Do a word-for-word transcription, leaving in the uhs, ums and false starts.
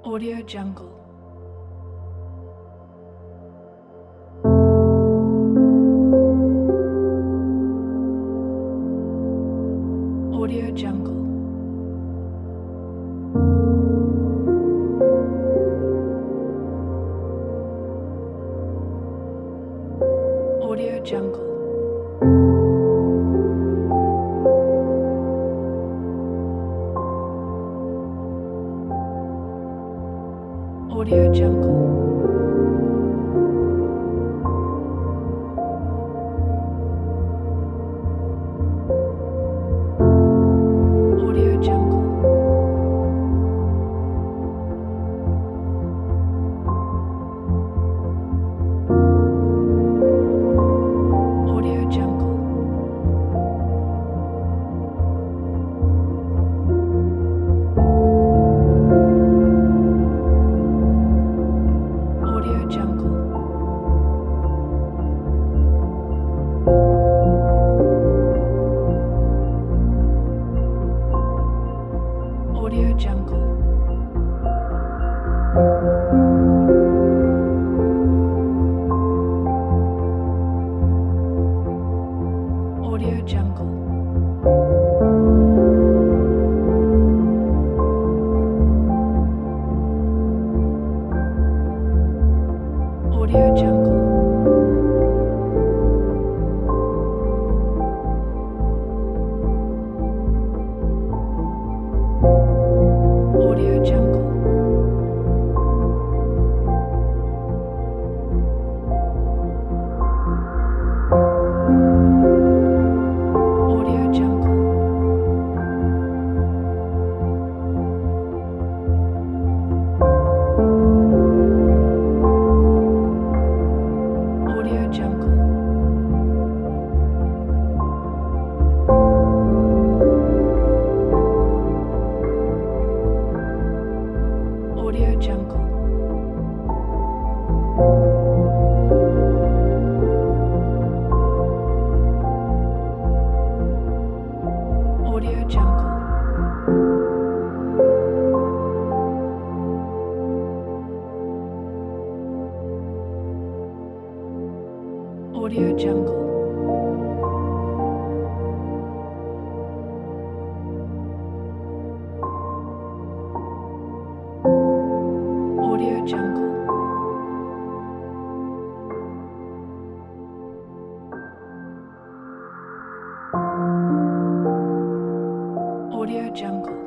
Audio Jungle. Audio Jungle. Audio Jungle. Audio Jungle. Audio Jungle. Audio Jungle. Audio Jungle. Audio Jungle. Audio Jungle. Audio Jungle. Audio Jungle. Audio Jungle. Audio Jungle. Audio Jungle. Audio Jungle. Audio Jungle. Audio Jungle. Audio Jungle.